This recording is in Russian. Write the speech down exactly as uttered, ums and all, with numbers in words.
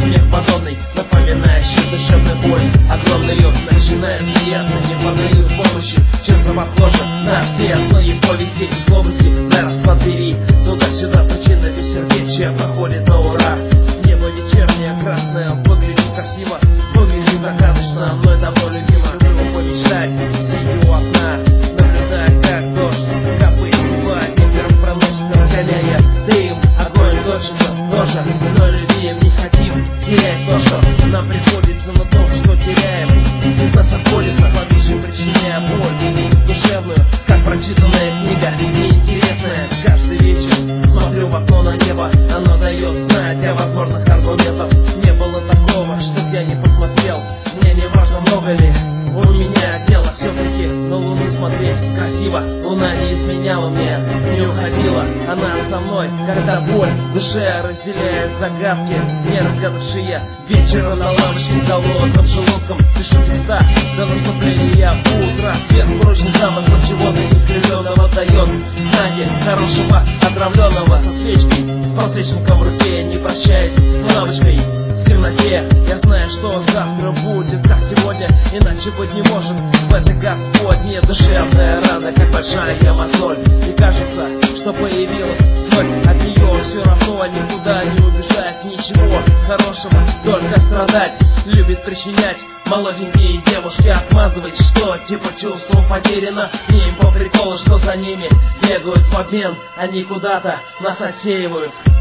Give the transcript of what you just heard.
Смех подобный, напоминающий душевную боль. Огромный лед начинает смеяться, не подают помощи. Чем-то похоже на все злые повести и злобности. На распад двери, туда-сюда причина бессердечия проходит на ура. Небо вечернее, красное, выглядит красиво, выглядит загадочно, но это давно любимо. Люблю помечтать, сидя у окна, наблюдая, как дождь капает, сливает, ветер проносится, разгоняя дым. Огонь точится тоже, но любим не хотим терять то, что нам приходится, на том, что теряем. Из нас обходится, подышим, причиняя боль душевную, как прочитанная книга, неинтересная. Каждый вечер смотрю в окно на небо, оно дает знать о возможных аргументах. Не было такого, что я не посмотрел. Мне не важно, много ли у меня дело, все-таки на луну смотреть красиво. Луна не изменяла мне, не уходила она со мной, когда боль в душе разделяет загадки, не разгадавшие вечера на лавочке с голодным желудком. Пишу текста до наступления утра. Свет прочный замысла чего-то искривленного дает знаки хорошего отравленного. Со свечкой, с подсвечником в руке, не прощаясь с лавочкой в темноте. Я знаю, что завтра будет как сегодня, иначе быть не может. В этой Господне душевная рана, как большая мозоль. И кажется, что появилась боль от нее. Все равно никуда не убежать, ничего хорошего, только страдать. Любит причинять молоденькие девушки, отмазывать, что типа чувство потеряно. Мне им по приколу, что за ними бегают в обмен, они куда-то нас отсеивают.